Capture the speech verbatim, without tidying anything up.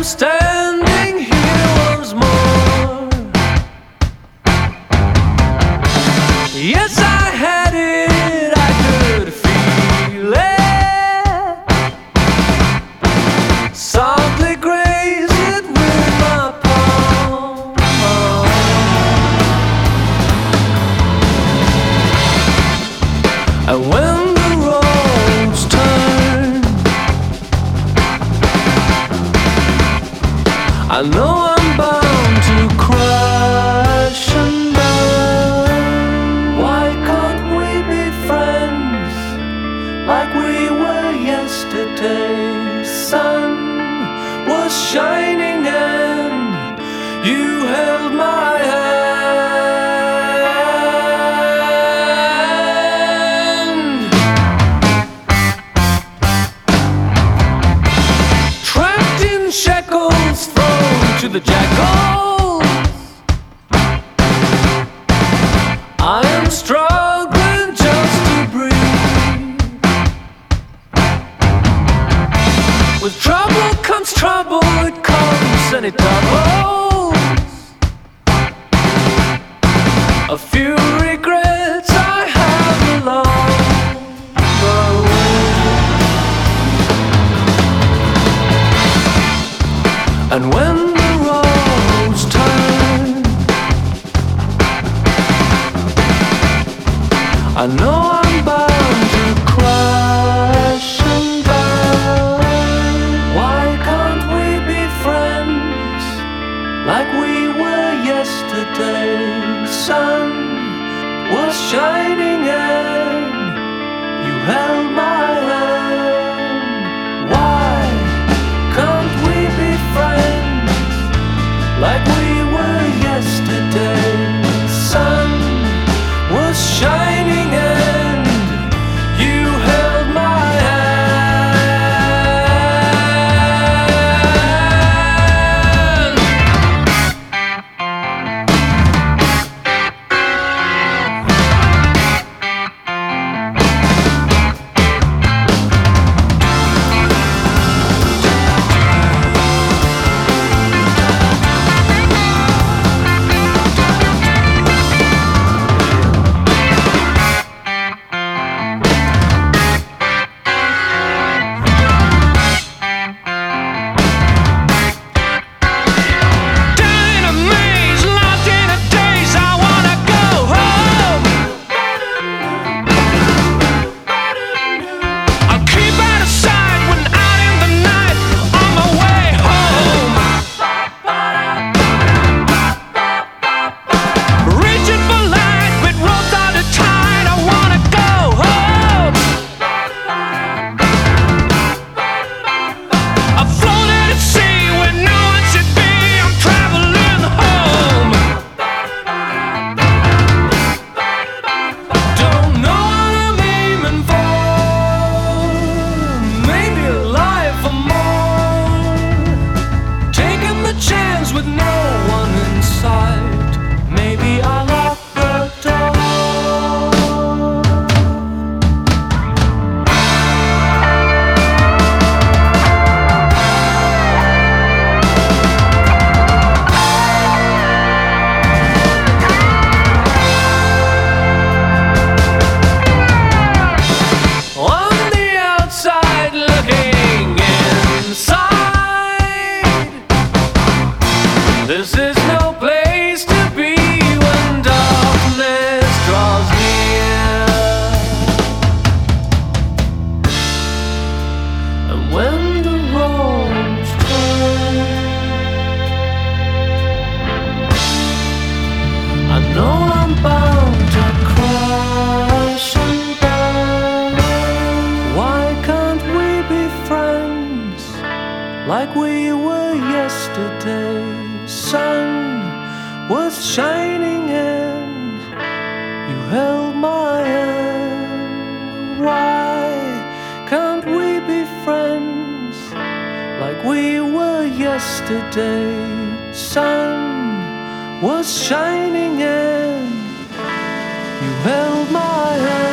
standing here once more. Yes, I had it, I could feel it. Softly graze it with my palm. And when the roads turn, I know I'm bound to crash and burn. Why can't we be friends like we were yesterday? Sun was shining and you held my hand. Trapped in shackles, to the jackals, I am struggling just to breathe. With trouble comes trouble, it comes and it doubles. A few regrets I have along the way. And when I know I'm bound to crash and burn. Why can't we be friends like we were yesterday? Sun was shining and you held my hand. Why can't we be friends like we were yesterday? Sun was shining and you held my with no one in sight. Maybe I'll lock the door. On the outside looking inside, this is no place to be when darkness draws near. And when the roads turn, I know I'm bound to crash and burn. Why can't we be friends like we were yesterday? Sun was shining and you held my hand. Why can't we be friends like we were yesterday? Sun was shining and you held my hand.